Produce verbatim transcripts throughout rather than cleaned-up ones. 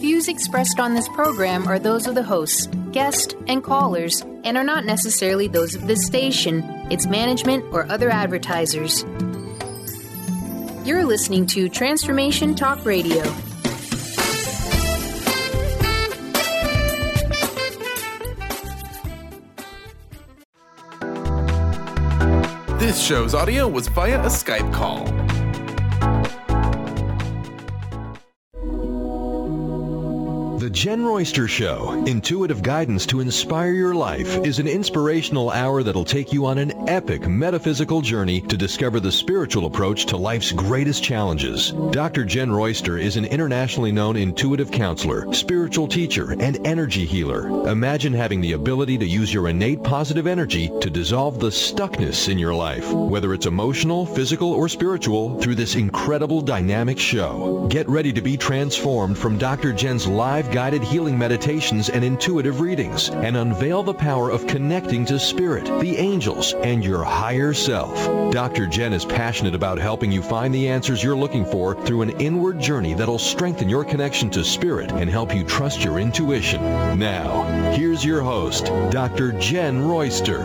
views expressed on this program are those of the hosts, guests, and callers, and are not necessarily those of this station, its management, or other advertisers. You're listening to Transformation Talk Radio. This show's audio was via a Skype call. The Jen Royster Show, intuitive guidance to inspire your life, is an inspirational hour that'll take you on an epic metaphysical journey to discover the spiritual approach to life's greatest challenges. Doctor Jen Royster is an internationally known intuitive counselor, spiritual teacher, and energy healer. Imagine having the ability to use your innate positive energy to dissolve the stuckness in your life, whether it's emotional, physical, or spiritual, through this incredible dynamic show. Get ready to be transformed from Doctor Jen's live guided healing meditations and intuitive readings, and unveil the power of connecting to spirit, the angels, and your higher self. Doctor Jen is passionate about helping you find the answers you're looking for through an inward journey that'll strengthen your connection to spirit and help you trust your intuition. Now, here's your host, Doctor Jen Royster.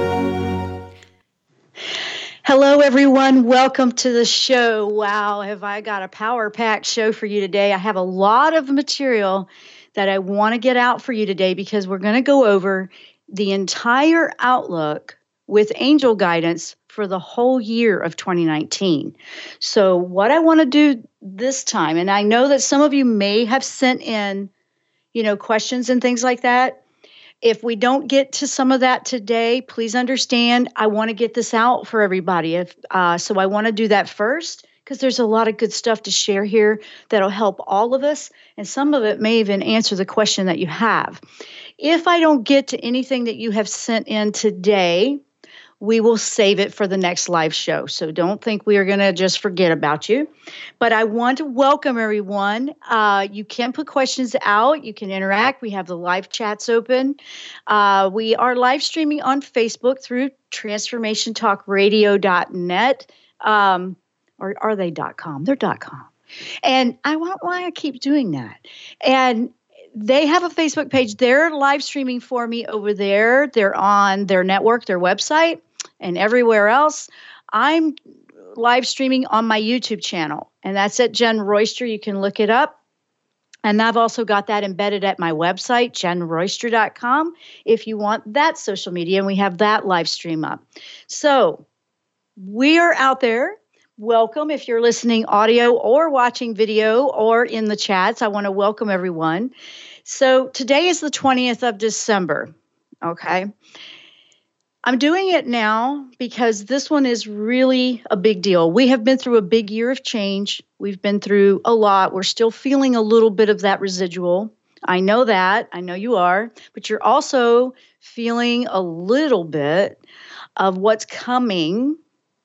Hello, everyone. Welcome to the show. Wow, have I got a power-packed show for you today. I have a lot of material that I want to get out for you today because we're going to go over the entire outlook with angel guidance for the whole year of twenty nineteen. So what I want to do this time, and I know that some of you may have sent in, you know, questions and things like that. If we don't get to some of that today, please understand, I want to get this out for everybody. If uh, so I want to do that first because there's a lot of good stuff to share here that'll help all of us, and some of it may even answer the question that you have. If I don't get to anything that you have sent in today, we will save it for the next live show. So don't think we are going to just forget about you. But I want to welcome everyone. Uh, you can put questions out. You can interact. We have the live chats open. Uh, we are live streaming on Facebook through transformation talk radio dot net. Um, or are they .com? They're .com. And I want why I keep doing that. And they have a Facebook page. They're live streaming for me over there. They're on their network, their website, and everywhere else. I'm live streaming on my YouTube channel, and that's at Jen Royster. You can look it up. And I've also got that embedded at my website, jen royster dot com, if you want that social media, and we have that live stream up. So we are out there. Welcome if you're listening audio or watching video or in the chats. I want to welcome everyone. So today is the twentieth of December, okay? I'm doing it now because this one is really a big deal. We have been through a big year of change. We've been through a lot. We're still feeling a little bit of that residual. I know that. I know you are. But you're also feeling a little bit of what's coming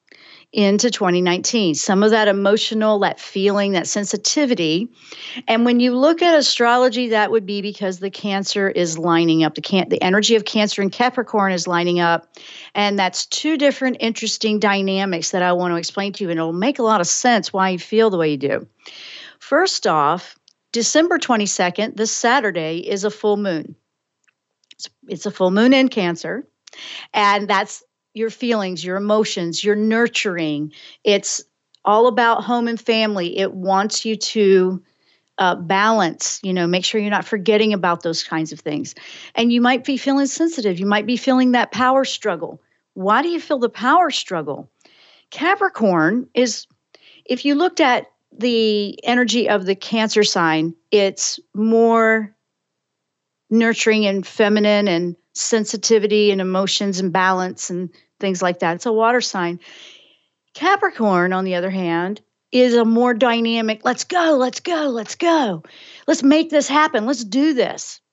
into twenty nineteen, some of that emotional, that feeling, that sensitivity. And when you look at astrology, that would be because the Cancer is lining up. The can- the energy of Cancer and Capricorn is lining up. And that's two different interesting dynamics that I want to explain to you. And it'll make a lot of sense why you feel the way you do. First off, December twenty-second, this Saturday, is a full moon. It's, it's a full moon in Cancer. And that's your feelings, your emotions, your nurturing. It's all about home and family. It wants you to uh, balance, you know, make sure you're not forgetting about those kinds of things. And you might be feeling sensitive. You might be feeling that power struggle. Why do you feel the power struggle? Capricorn is, if you looked at the energy of the Cancer sign, it's more nurturing and feminine and sensitivity and emotions and balance and things like that. It's a water sign. Capricorn, on the other hand, is a more dynamic, let's go, let's go, let's go. Let's make this happen. Let's do this.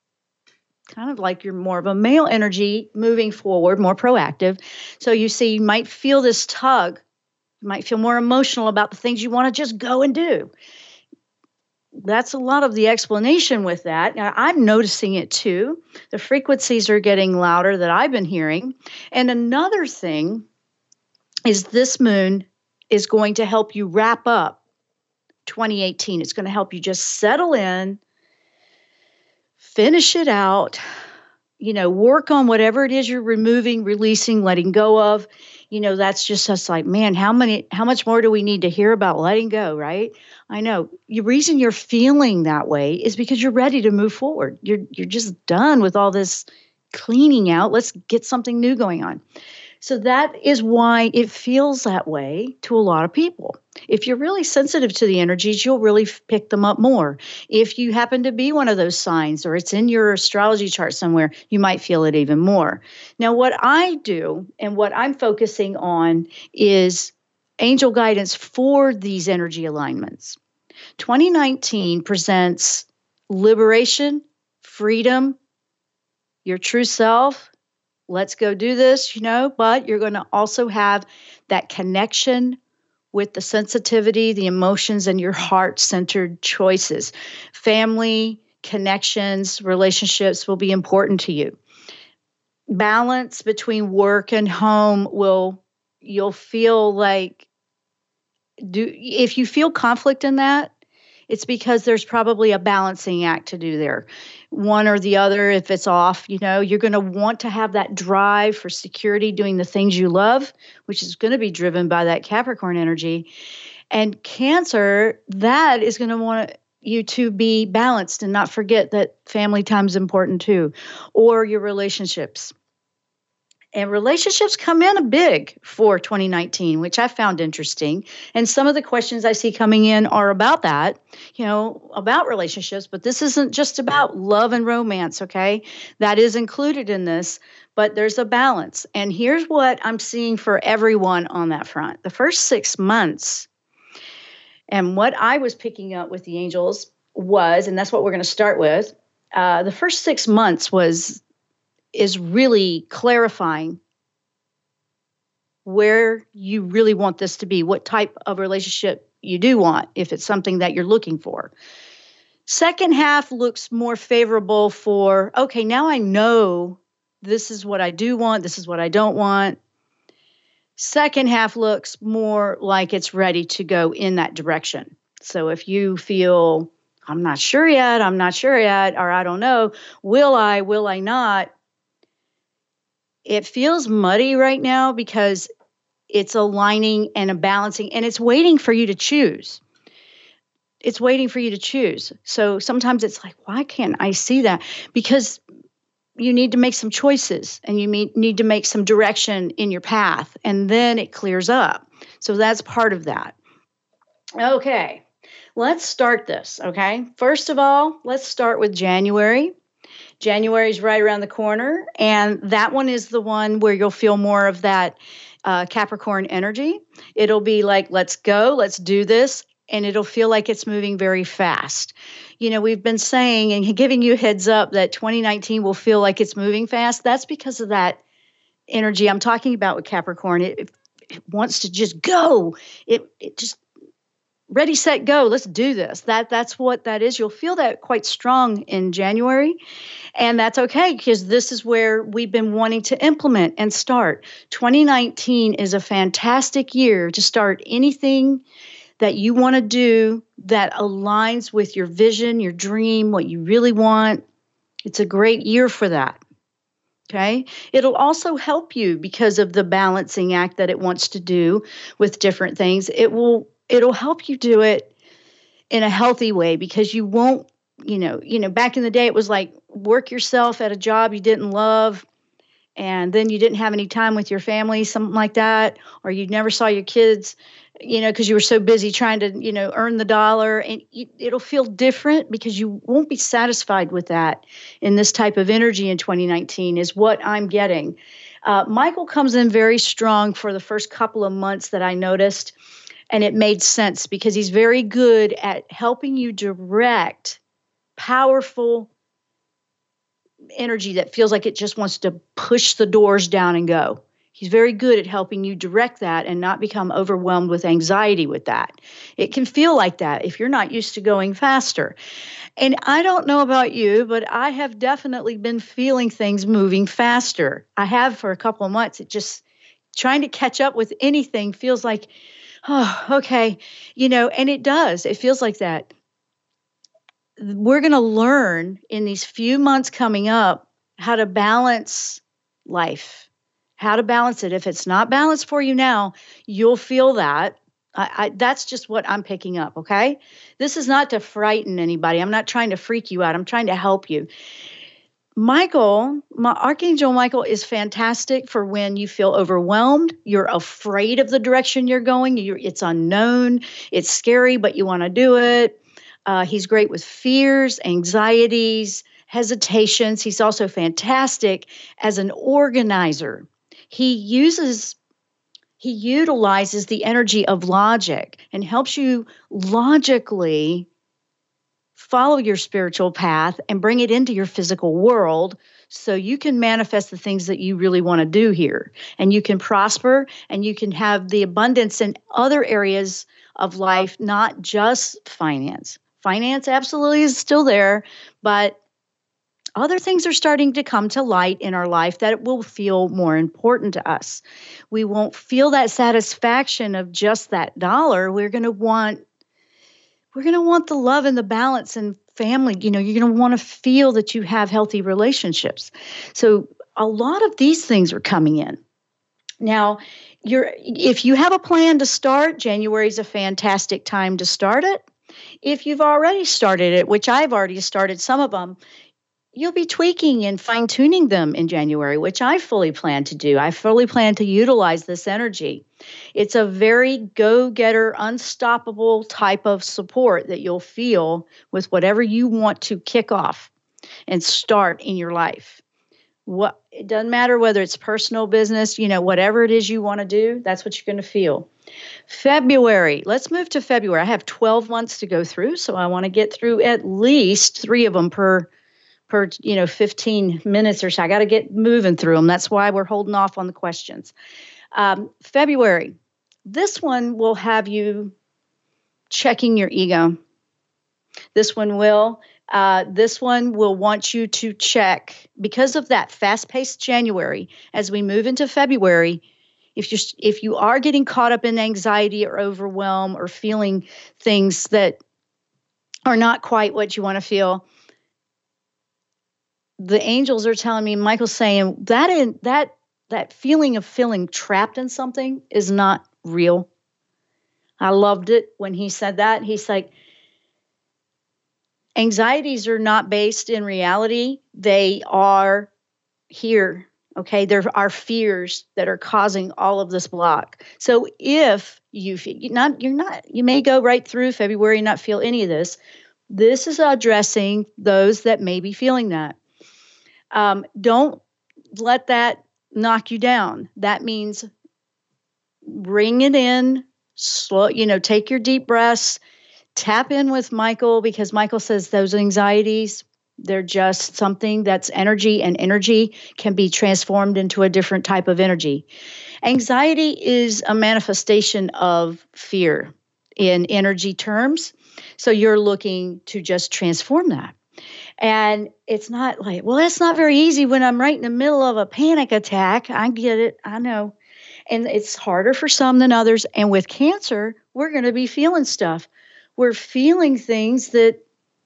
Kind of like you're more of a male energy moving forward, more proactive. So you see, you might feel this tug. You might feel more emotional about the things you want to just go and do. That's a lot of the explanation with that. Now, I'm noticing it too. The frequencies are getting louder that I've been hearing. And another thing is this moon is going to help you wrap up twenty eighteen. It's going to help you just settle in finish it out. You know, work on whatever it is you're removing, releasing, letting go of. You know, that's just us like, man, how many, how much more do we need to hear about letting go, right? I know. The reason you're feeling that way is because you're ready to move forward. You're you're just done with all this cleaning out. Let's get something new going on. So that is why it feels that way to a lot of people. If you're really sensitive to the energies, you'll really f- pick them up more. If you happen to be one of those signs or it's in your astrology chart somewhere, you might feel it even more. Now, what I do and what I'm focusing on is angel guidance for these energy alignments. twenty nineteen presents liberation, freedom, your true self. Let's go do this, you know, but you're going to also have that connection with the sensitivity, the emotions, and your heart-centered choices. Family, connections, relationships will be important to you. Balance between work and home will, you'll feel like, do if you feel conflict in that, it's because there's probably a balancing act to do there. One or the other, if it's off, you know, you're going to want to have that drive for security, doing the things you love, which is going to be driven by that Capricorn energy. And Cancer, that is going to want you to be balanced and not forget that family time is important too, or your relationships. And relationships come in a big for twenty nineteen, which I found interesting. And some of the questions I see coming in are about that, you know, about relationships. But this isn't just about love and romance, okay? That is included in this, but there's a balance. And here's what I'm seeing for everyone on that front. The first six months, and what I was picking up with the angels was, and that's what we're going to start with, uh, the first six months was is really clarifying where you really want this to be, what type of relationship you do want, if it's something that you're looking for. Second half looks more favorable for, okay, now I know this is what I do want, this is what I don't want. Second half looks more like it's ready to go in that direction. So if you feel, I'm not sure yet, I'm not sure yet, or I don't know, will I, will I not? It feels muddy right now because it's aligning and a balancing, and it's waiting for you to choose. It's waiting for you to choose. So sometimes it's like, why can't I see that? Because you need to make some choices and you need to make some direction in your path, and then it clears up. So that's part of that. Okay, let's start this, okay? First of all, let's start with January. January is right around the corner, and that one is the one where you'll feel more of that uh, Capricorn energy. It'll be like, let's go, let's do this, and it'll feel like it's moving very fast. You know, we've been saying and giving you a heads up that twenty nineteen will feel like it's moving fast. That's because of that energy I'm talking about with Capricorn. It, it wants to just go. It it just ready, set, go. Let's do this. That that's what that is. You'll feel that quite strong in January. And that's okay, because this is where we've been wanting to implement and start. twenty nineteen is a fantastic year to start anything that you want to do that aligns with your vision, your dream, what you really want. It's a great year for that. Okay. It'll also help you because of the balancing act that it wants to do with different things. It will It'll help you do it in a healthy way, because you won't, you know, you know, back in the day, it was like work yourself at a job you didn't love, and then you didn't have any time with your family, something like that, or you never saw your kids, you know, because you were so busy trying to, you know, earn the dollar, and it'll feel different because you won't be satisfied with that in this type of energy in twenty nineteen is what I'm getting. Uh, Michael comes in very strong for the first couple of months that I noticed. And it made sense because he's very good at helping you direct powerful energy that feels like it just wants to push the doors down and go. He's very good at helping you direct that and not become overwhelmed with anxiety with that. It can feel like that if you're not used to going faster. And I don't know about you, but I have definitely been feeling things moving faster. I have for a couple of months. It just, trying to catch up with anything feels like, oh, okay, you know, and it does. It feels like that. we're going to learn in these few months coming up how to balance life, how to balance it. If it's not balanced for you now, you'll feel that. I, I, that's just what I'm picking up, okay? This is not to frighten anybody. I'm not trying to freak you out. I'm trying to help you. Michael, my Archangel Michael is fantastic for when you feel overwhelmed, you're afraid of the direction you're going, you're, it's unknown, it's scary, but you want to do it. Uh, he's great with fears, anxieties, hesitations. He's also fantastic as an organizer. He uses, he utilizes the energy of logic and helps you logically follow your spiritual path and bring it into your physical world so you can manifest the things that you really want to do here. And you can prosper and you can have the abundance in other areas of life, not just finance. Finance absolutely is still there, but other things are starting to come to light in our life that will feel more important to us. We won't feel that satisfaction of just that dollar. We're going to want We're going to want the love and the balance and family. You know, you're going to want to feel that you have healthy relationships. So a lot of these things are coming in. Now, you're, if you have a plan to start, January is a fantastic time to start it. If you've already started it, which I've already started some of them, you'll be tweaking and fine-tuning them in January, which I fully plan to do. I fully plan to utilize this energy. It's a very go-getter, unstoppable type of support that you'll feel with whatever you want to kick off and start in your life. What, it doesn't matter whether it's personal, business, you know, whatever it is you want to do, that's what you're going to feel. February, let's move to February. I have twelve months to go through, so I want to get through at least three of them per per, you know, fifteen minutes or so. I got to get moving through them. That's why we're holding off on the questions. Um, February, this one will have you checking your ego. This one will. Uh, this one will want you to check, because of that fast-paced January, as we move into February, if you're, if you are getting caught up in anxiety or overwhelm or feeling things that are not quite what you want to feel, the angels are telling me, Michael's saying, that in, that that feeling of feeling trapped in something is not real. I loved it when he said that. He's like, anxieties are not based in reality. They are here, okay? There are fears that are causing all of this block. So if you feel, you're not, you're not, you may go right through February and not feel any of this. This is addressing those that may be feeling that. Um, don't let that knock you down. That means bring it in, slow, you know, take your deep breaths, tap in with Michael, because Michael says those anxieties, they're just something that's energy, and energy can be transformed into a different type of energy. Anxiety is a manifestation of fear in energy terms. So you're looking to just transform that. And it's not like, well, that's not very easy when I'm right in the middle of a panic attack. I get it. I know. And it's harder for some than others. And with cancer, we're going to be feeling stuff. We're feeling things that,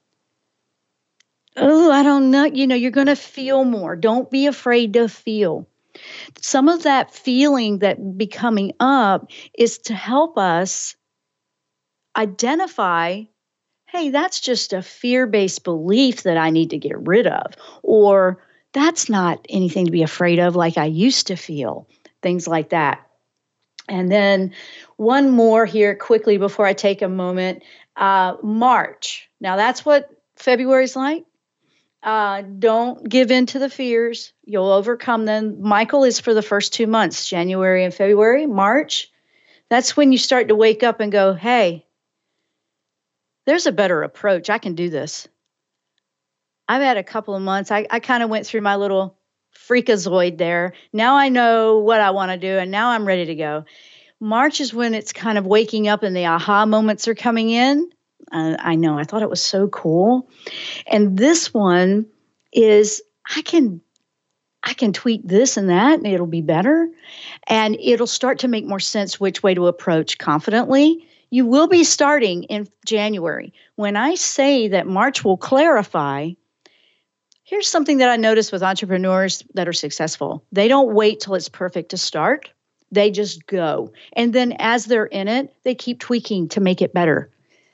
oh, I don't know. You know, you're going to feel more. Don't be afraid to feel. Some of that feeling that be coming up is to help us identify, hey, that's just a fear-based belief that I need to get rid of. Or that's not anything to be afraid of like I used to feel. Things like that. And then one more here quickly before I take a moment. Uh, March. Now that's what February's like. Uh, don't give in to the fears. You'll overcome them. Michael is for the first two months, January and February. March, that's when you start to wake up and go, hey, there's a better approach. I can do this. I've had a couple of months. I, I kind of went through my little freakazoid there. Now I know what I want to do, and now I'm ready to go. March is when it's kind of waking up and the aha moments are coming in. Uh, I know. I thought it was so cool. And this one is, I can, I can tweak this and that, and it'll be better. And it'll start to make more sense which way to approach confidently. You will be starting in January. When I say that March will clarify, here's something that I notice with entrepreneurs that are successful. They don't wait till it's perfect to start. They just go. And then as they're in it, they keep tweaking to make it better.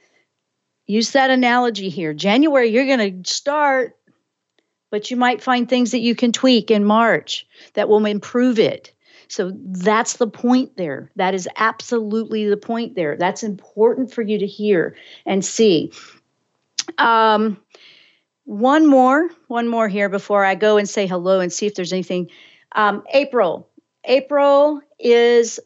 Use that analogy here. January, you're going to start, but you might find things that you can tweak in March that will improve it. So that's the point there. That is absolutely the point there. That's important for you to hear and see. Um, one more, one more here before I go and say hello and see if there's anything. Um, April. April is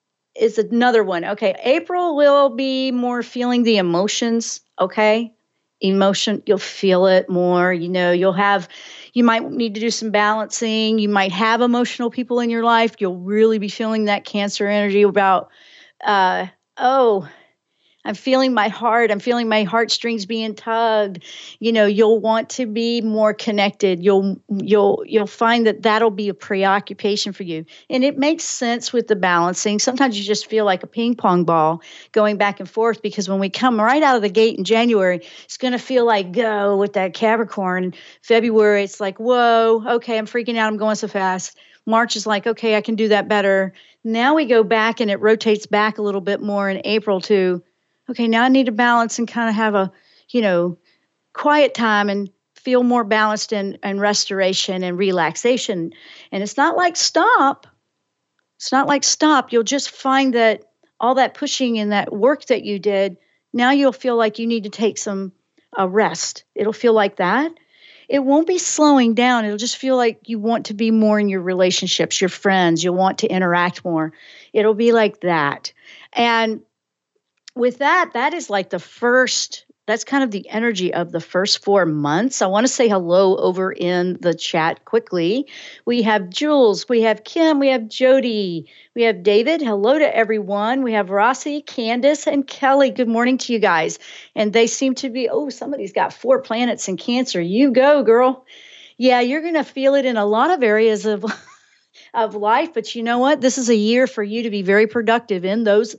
is another one. Okay, April will be more feeling the emotions, okay? Emotion, you'll feel it more, you know, you'll have, you might need to do some balancing. You might have emotional people in your life. You'll really be feeling that Cancer energy about, uh, oh, I'm feeling my heart. I'm feeling my heartstrings being tugged. You know, you'll want to be more connected. You'll you'll you'll find that that'll be a preoccupation for you. And it makes sense with the balancing. Sometimes you just feel like a ping pong ball going back and forth, because when we come right out of the gate in January, it's going to feel like go with that Capricorn. February, it's like, whoa, okay, I'm freaking out. I'm going so fast. March is like, okay, I can do that better. Now we go back and it rotates back a little bit more in April to, okay, now I need to balance and kind of have a, you know, quiet time and feel more balanced and, and restoration and relaxation. And it's not like stop. It's not like stop. You'll just find that all that pushing and that work that you did, now you'll feel like you need to take some uh, rest. It'll feel like that. It won't be slowing down. It'll just feel like you want to be more in your relationships, your friends. You'll want to interact more. It'll be like that. And with that, that is like the first, that's kind of the energy of the first four months. I want to say hello over in the chat quickly. We have Jules, we have Kim, we have Jody, we have David. Hello to everyone. We have Rossi, Candace, and Kelly. Good morning to you guys. And they seem to be, oh, somebody's got four planets in Cancer. You go, girl. Yeah, you're going to feel it in a lot of areas of, of life. But you know what? This is a year for you to be very productive in those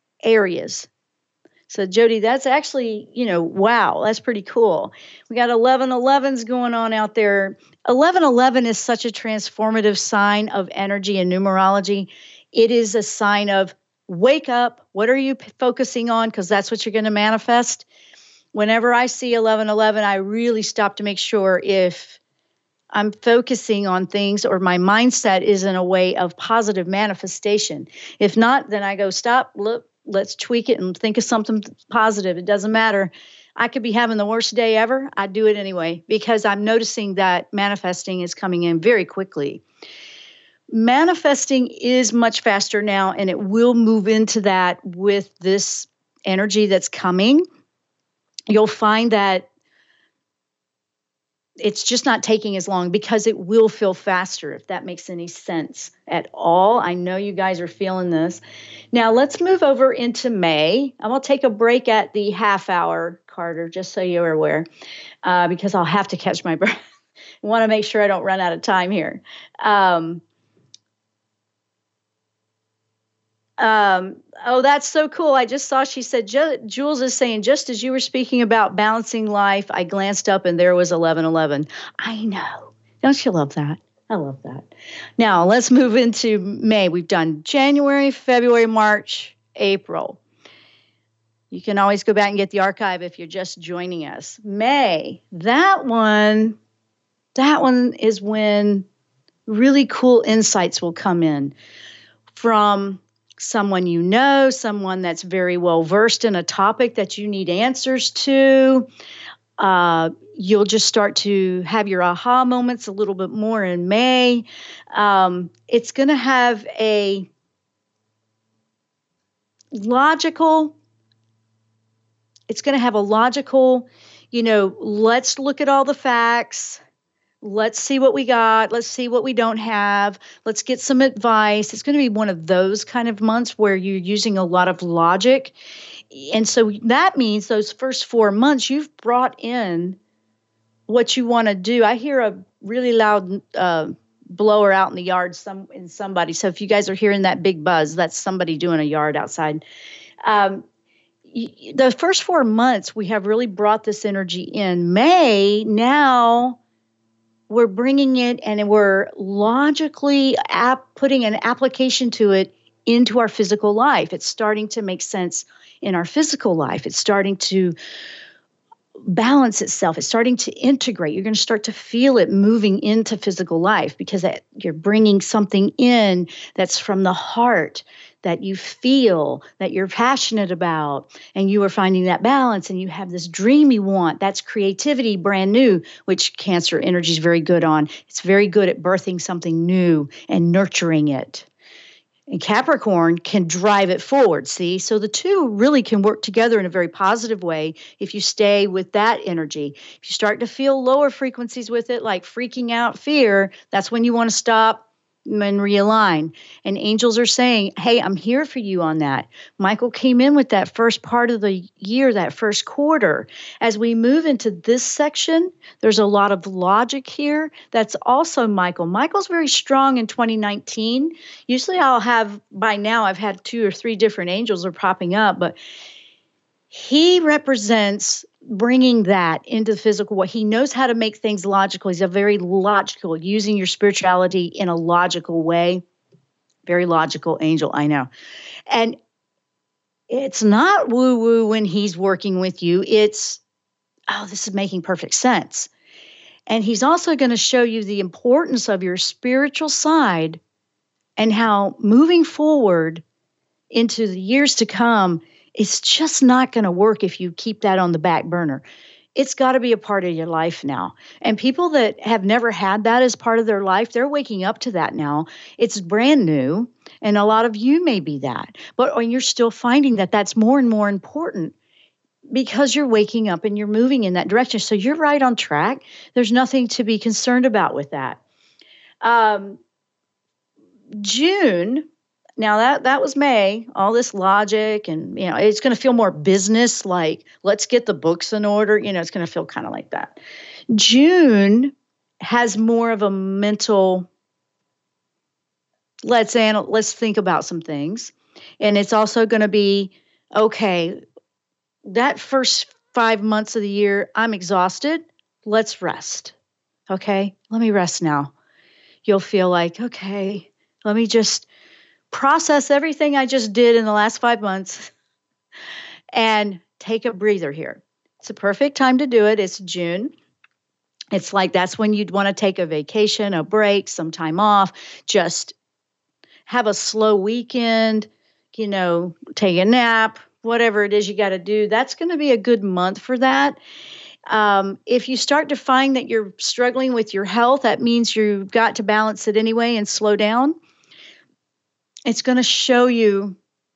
areas. So, Jody, that's actually, you know, wow, that's pretty cool. We got eleven elevens going on out there. eleven eleven is such a transformative sign of energy and numerology. It is a sign of wake up. What are you p- focusing on? Because that's what you're going to manifest. Whenever I see eleven eleven, I really stop to make sure if I'm focusing on things or my mindset is in a way of positive manifestation. If not, then I go, stop, look. Let's tweak it and think of something positive. It doesn't matter. I could be having the worst day ever. I do it anyway because I'm noticing that manifesting is coming in very quickly. Manifesting is much faster now, and it will move into that with this energy that's coming. You'll find that it's just not taking as long because it will feel faster, if that makes any sense at all. I know you guys are feeling this. Now let's move over into May. I'm going to take a break at the half hour, Carter, just so you're aware, uh, because I'll have to catch my breath. I want to make sure I don't run out of time here. Um, Um, oh, that's so cool. I just saw, she said, Jules is saying, just as you were speaking about balancing life, I glanced up and there was eleven eleven. I know. Don't you love that? I love that. Now let's move into May. We've done January, February, March, April. You can always go back and get the archive if you're just joining us. May, that one, that one is when really cool insights will come in from someone you know, someone that's very well versed in a topic that you need answers to. Uh, you'll just start to have your aha moments a little bit more in May. Um, it's going to have a logical, it's going to have a logical, you know, let's look at all the facts. Let's see what we got. Let's see what we don't have. Let's get some advice. It's going to be one of those kind of months where you're using a lot of logic. And so that means those first four months, you've brought in what you want to do. I hear a really loud uh, blower out in the yard some in somebody. So if you guys are hearing that big buzz, that's somebody doing a yard outside. Um, the first four months, we have really brought this energy in. May, now we're bringing it and we're logically ap- putting an application to it into our physical life. It's starting to make sense in our physical life. It's starting to balance itself. It's starting to integrate. You're going to start to feel it moving into physical life because that, you're bringing something in that's from the heart, that you feel, that you're passionate about, and you are finding that balance, and you have this dream you want. That's creativity, brand new, which Cancer energy is very good on. It's very good at birthing something new and nurturing it. And Capricorn can drive it forward, see? So the two really can work together in a very positive way if you stay with that energy. If you start to feel lower frequencies with it, like freaking out, fear, that's when you want to stop and realign. And angels are saying, hey, I'm here for you on that. Michael came in with that first part of the year, that first quarter. As we move into this section, there's a lot of logic here. That's also Michael. Michael's very strong in twenty nineteen. Usually I'll have, by now, I've had two or three different angels are popping up, but he represents bringing that into the physical world. He knows how to make things logical. He's a very logical, using your spirituality in a logical way. Very logical angel, I know. And it's not woo-woo when he's working with you. It's, oh, this is making perfect sense. And he's also going to show you the importance of your spiritual side and how moving forward into the years to come, it's just not going to work if you keep that on the back burner. It's got to be a part of your life now. And people that have never had that as part of their life, they're waking up to that now. It's brand new, and a lot of you may be that. But when you're still finding that that's more and more important because you're waking up and you're moving in that direction. So you're right on track. There's nothing to be concerned about with that. Um, June... Now that that was May, all this logic, and you know, it's going to feel more business, like let's get the books in order. You know, it's going to feel kind of like that. June has more of a mental, let's anal- let's think about some things, and it's also going to be okay. That first five months of the year, I'm exhausted. Let's rest. Okay, let me rest now. You'll feel like, okay, let me just process everything I just did in the last five months and take a breather here. It's a perfect time to do it. It's June. It's like that's when you'd want to take a vacation, a break, some time off, just have a slow weekend, you know, take a nap, whatever it is you got to do. That's going to be a good month for that. Um, if you start to find that you're struggling with your health, that means you've got to balance it anyway and slow down. It's going to show you,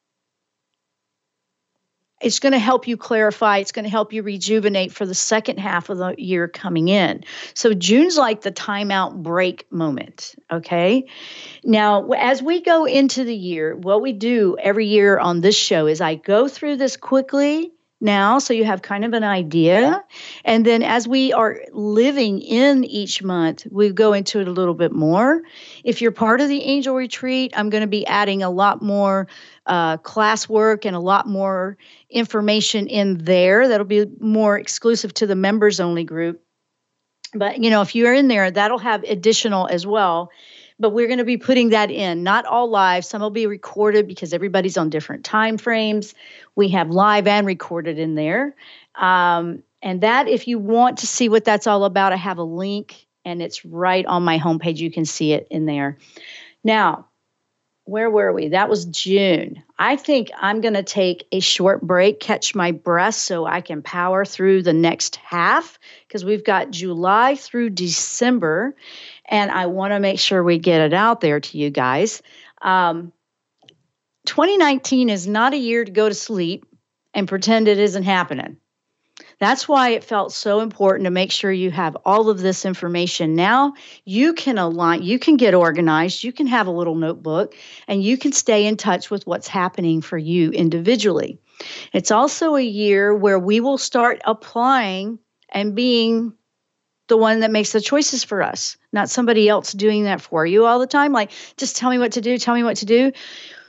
it's going to help you clarify, it's going to help you rejuvenate for the second half of the year coming in. So June's like the timeout break moment, okay? Now, as we go into the year, what we do every year on this show is I go through this quickly now, so you have kind of an idea. And then as we are living in each month, we go into it a little bit more. If you're part of the Angel Retreat, I'm going to be adding a lot more uh, classwork and a lot more information in there that'll be more exclusive to the members only group. But, you know, if you're in there, that'll have additional as well. But we're going to be putting that in, not all live. Some will be recorded because everybody's on different time frames. We have live and recorded in there. Um, and that, if you want to see what that's all about, I have a link, and it's right on my homepage. You can see it in there. Now, where were we? That was June. I think I'm going to take a short break, catch my breath so I can power through the next half, because we've got July through December. And I want to make sure we get it out there to you guys. Um, twenty nineteen is not a year to go to sleep and pretend it isn't happening. That's why it felt so important to make sure you have all of this information. Now you can align, you can get organized, you can have a little notebook, and you can stay in touch with what's happening for you individually. It's also a year where we will start applying and being the one that makes the choices for us, not somebody else doing that for you all the time. Like, just tell me what to do, tell me what to do.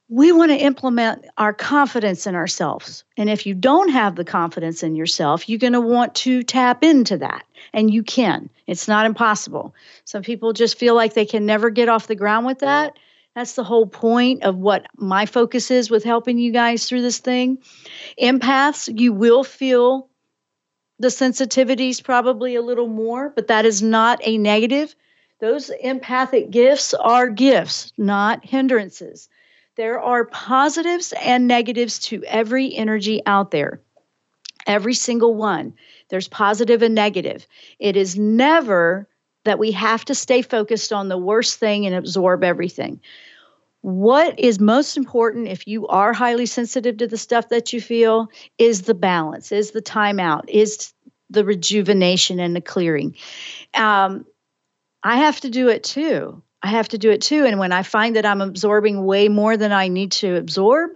we want to implement our confidence in ourselves. And if you don't have the confidence in yourself, you're going to want to tap into that. And you can. It's not impossible. Some people just feel like they can never get off the ground with that. That's the whole point of what my focus is with helping you guys through this thing. Empaths, you will feel the sensitivities probably a little more, but that is not a negative. Those empathic gifts are gifts, not hindrances. There are positives and negatives to every energy out there. Every single one. There's positive and negative. It is never that we have to stay focused on the worst thing and absorb everything. What is most important if you are highly sensitive to the stuff that you feel is the balance, is the timeout, is the rejuvenation and the clearing. Um, I have to do it too. I have to do it too. And when I find that I'm absorbing way more than I need to absorb,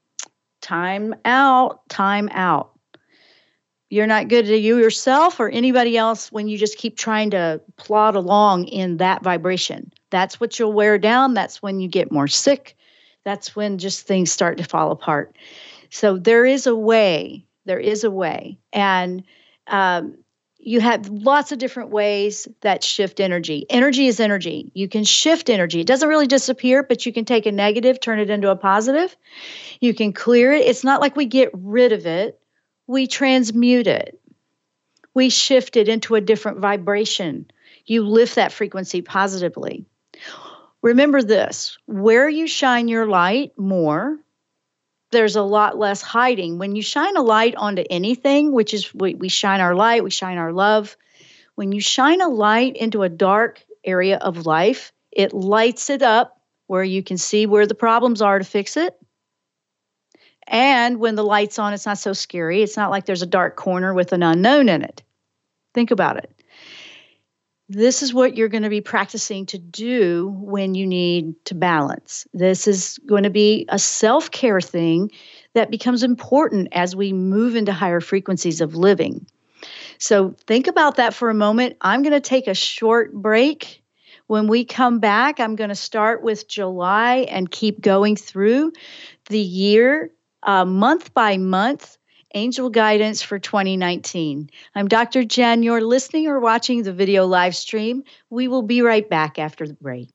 time out, time out. You're not good to you yourself or anybody else when you just keep trying to plod along in that vibration. That's what you'll wear down. That's when you get more sick. That's when just things start to fall apart. So there is a way. There is a way. And um, you have lots of different ways that shift energy. Energy is energy. You can shift energy. It doesn't really disappear, but you can take a negative, turn it into a positive. You can clear it. It's not like we get rid of it. We transmute it. We shift it into a different vibration. You lift that frequency positively. Remember this, where you shine your light more, there's a lot less hiding. When you shine a light onto anything, which is we, we shine our light, we shine our love. When you shine a light into a dark area of life, it lights it up where you can see where the problems are to fix it. And when the light's on, it's not so scary. It's not like there's a dark corner with an unknown in it. Think about it. This is what you're going to be practicing to do when you need to balance. This is going to be a self-care thing that becomes important as we move into higher frequencies of living. So think about that for a moment. I'm going to take a short break. When we come back, I'm going to start with July and keep going through the year, uh, month by month. Angel Guidance for twenty nineteen. I'm Doctor Jen. You're listening or watching the video live stream. We will be right back after the break.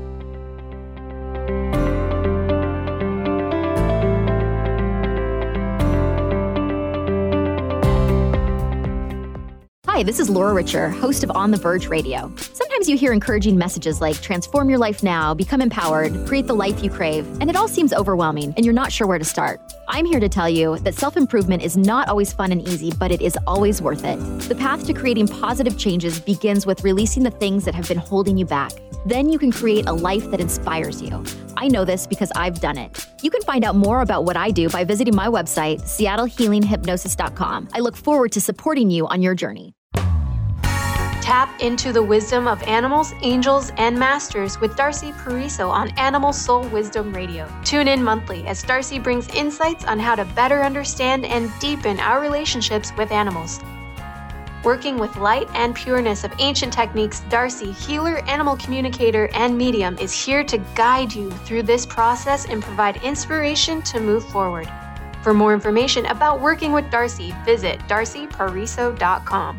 Hi, this is Laura Richer, host of On the Verge Radio. Sometimes you hear encouraging messages like transform your life now, become empowered, create the life you crave, and it all seems overwhelming and you're not sure where to start. I'm here to tell you that self-improvement is not always fun and easy, but it is always worth it. The path to creating positive changes begins with releasing the things that have been holding you back. Then you can create a life that inspires you. I know this because I've done it. You can find out more about what I do by visiting my website, seattle healing hypnosis dot com. I look forward to supporting you on your journey. Tap into the wisdom of animals, angels, and masters with Darcy Pariso on Animal Soul Wisdom Radio. Tune in monthly as Darcy brings insights on how to better understand and deepen our relationships with animals. Working with light and pureness of ancient techniques, Darcy, healer, animal communicator, and medium, is here to guide you through this process and provide inspiration to move forward. For more information about working with Darcy, visit darcy pariso dot com.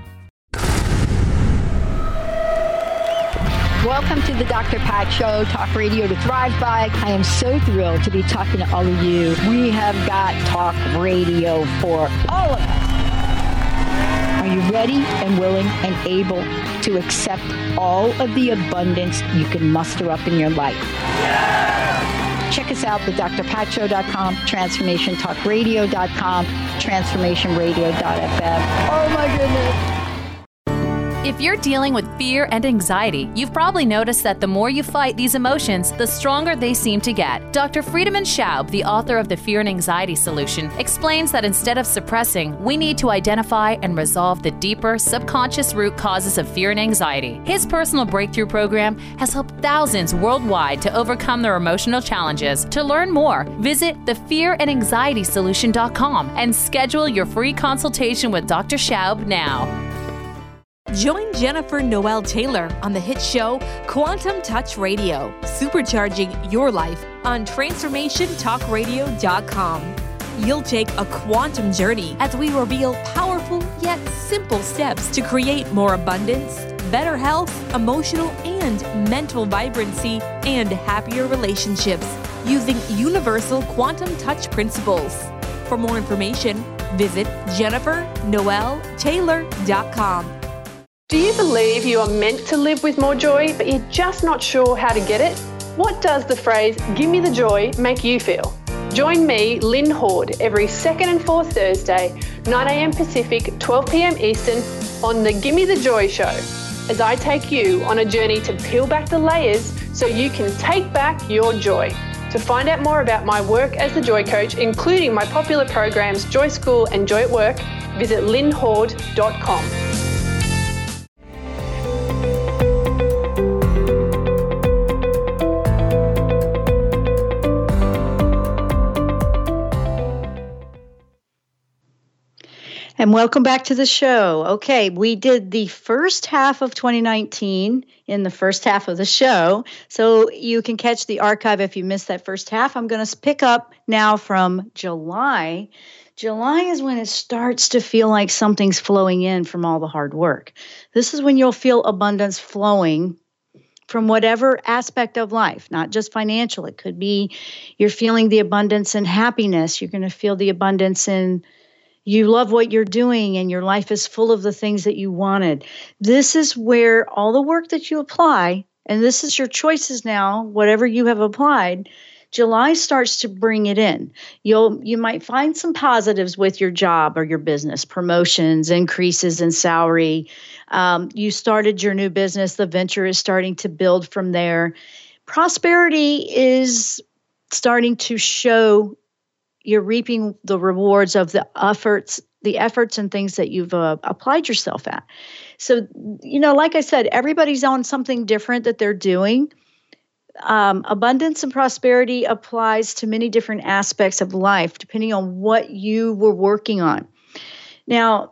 Welcome to the Doctor Pat Show, talk radio to thrive by. I am so thrilled to be talking to all of you. We have got talk radio for all of us. Are you ready and willing and able to accept all of the abundance you can muster up in your life? Yeah! Check us out, the d r pat show dot com, transformation talk radio dot com, transformation radio dot f m. Oh my goodness. If you're dealing with fear and anxiety, you've probably noticed that the more you fight these emotions, the stronger they seem to get. Doctor Friedemann Schaub, the author of The Fear and Anxiety Solution, explains that instead of suppressing, we need to identify and resolve the deeper, subconscious root causes of fear and anxiety. His personal breakthrough program has helped thousands worldwide to overcome their emotional challenges. To learn more, visit the fear and anxiety solution dot com and schedule your free consultation with Doctor Schaub now. Join Jennifer Noel Taylor on the hit show Quantum Touch Radio, supercharging your life on transformation talk radio dot com. You'll take a quantum journey as we reveal powerful yet simple steps to create more abundance, better health, emotional and mental vibrancy, and happier relationships using universal quantum touch principles. For more information, visit jennifer noel taylor dot com. Do you believe you are meant to live with more joy, but you're just not sure how to get it? What does the phrase, "give me the joy," make you feel? Join me, Lynn Horde, every second and fourth Thursday, nine a.m. Pacific, twelve p.m. Eastern, on the Gimme the Joy Show, as I take you on a journey to peel back the layers so you can take back your joy. To find out more about my work as the Joy Coach, including my popular programs Joy School and Joy at Work, visit lynn horde dot com. And welcome back to the show. Okay, we did the first half of twenty nineteen in the first half of the show. So you can catch the archive if you missed that first half. I'm going to pick up now from July. July is when it starts to feel like something's flowing in from all the hard work. This is when you'll feel abundance flowing from whatever aspect of life, not just financial. It could be you're feeling the abundance in happiness. You're going to feel the abundance in you love what you're doing and your life is full of the things that you wanted. This is where all the work that you apply, and this is your choices now, whatever you have applied, July starts to bring it in. You'll you might find some positives with your job or your business, promotions, increases in salary. Um, you started your new business. The venture is starting to build from there. Prosperity is starting to show. You're reaping the rewards of the efforts, the efforts and things that you've uh, applied yourself at. So, you know, like I said, everybody's on something different that they're doing. Um, abundance and prosperity applies to many different aspects of life, depending on what you were working on. Now,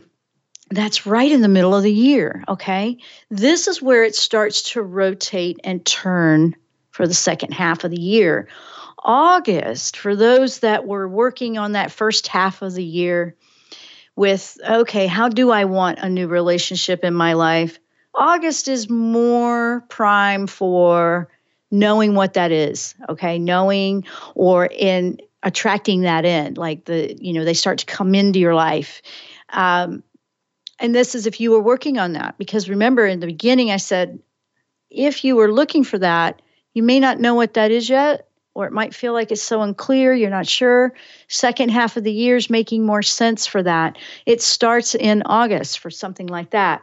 that's right in the middle of the year, okay? This is where it starts to rotate and turn for the second half of the year. August, for those that were working on that first half of the year with, okay, how do I want a new relationship in my life? August is more prime for knowing what that is, okay? Knowing or in attracting that in, like the, you know, they start to come into your life. Um, and this is if you were working on that, because remember in the beginning I said, if you were looking for that, you may not know what that is yet, or it might feel like it's so unclear, you're not sure. Second half of the year is making more sense for that. It starts in August for something like that.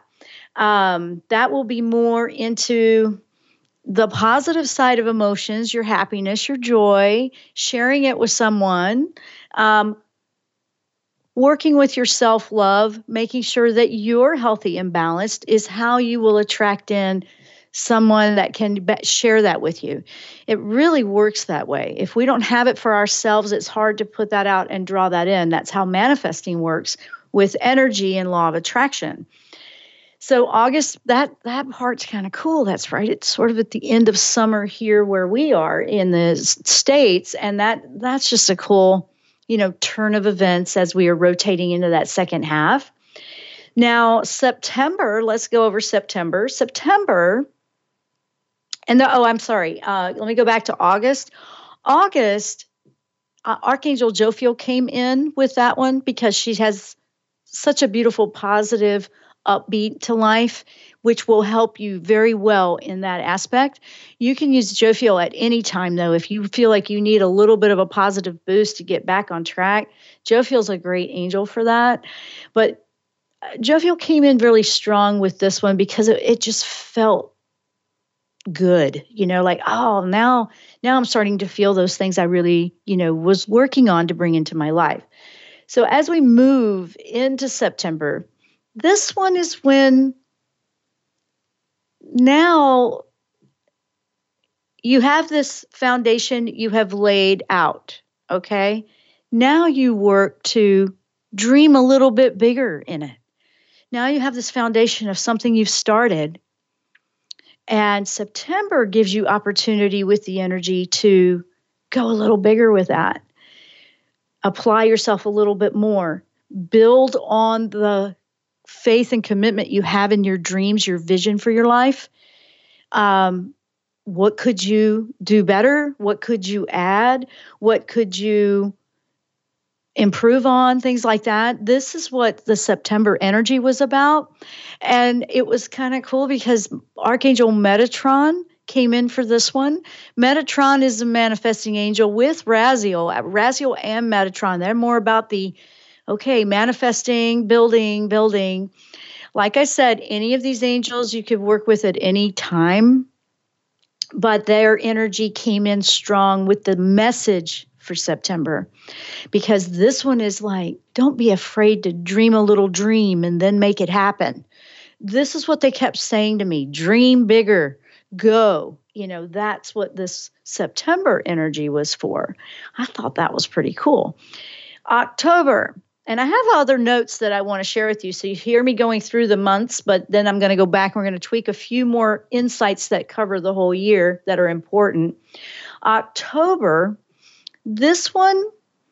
Um, that will be more into the positive side of emotions, your happiness, your joy, sharing it with someone, um, working with your self-love, making sure that you're healthy and balanced is how you will attract in someone that can be- share that with you. It really works that way. If we don't have it for ourselves, it's hard to put that out and draw that in. That's how manifesting works with energy and law of attraction. So August, that that part's kind of cool. That's right. It's sort of at the end of summer here where we are in the States. And that that's just a cool, you know, turn of events as we are rotating into that second half. Now, September, let's go over September. September, and the, oh, I'm sorry. Uh, let me go back to August. August, uh, Archangel Jophiel came in with that one because she has such a beautiful, positive, upbeat to life, which will help you very well in that aspect. You can use Jophiel at any time, though. If you feel like you need a little bit of a positive boost to get back on track, Jophiel's a great angel for that. But Jophiel came in really strong with this one because it, it just felt good, you know, like, oh, now, now I'm starting to feel those things I really, you know, was working on to bring into my life. So as we move into September, this one is when now you have this foundation you have laid out, okay? Now you work to dream a little bit bigger in it. Now you have this foundation of something you've started. And September gives you opportunity with the energy to go a little bigger with that. Apply yourself a little bit more. Build on the faith and commitment you have in your dreams, your vision for your life. Um, what could you do better? What could you add? What could you improve on? Things like that. This is what the September energy was about. And it was kind of cool because Archangel Metatron came in for this one. Metatron is a manifesting angel with Raziel. Raziel and Metatron, they're more about the, okay, manifesting, building, building. Like I said, any of these angels you could work with at any time, but their energy came in strong with the message for September, because this one is like, don't be afraid to dream a little dream and then make it happen. This is what they kept saying to me, dream bigger, go. You know, that's what this September energy was for. I thought that was pretty cool. October, and I have other notes that I want to share with you. So you hear me going through the months, but then I'm going to go back and we're going to tweak a few more insights that cover the whole year that are important. October, this one,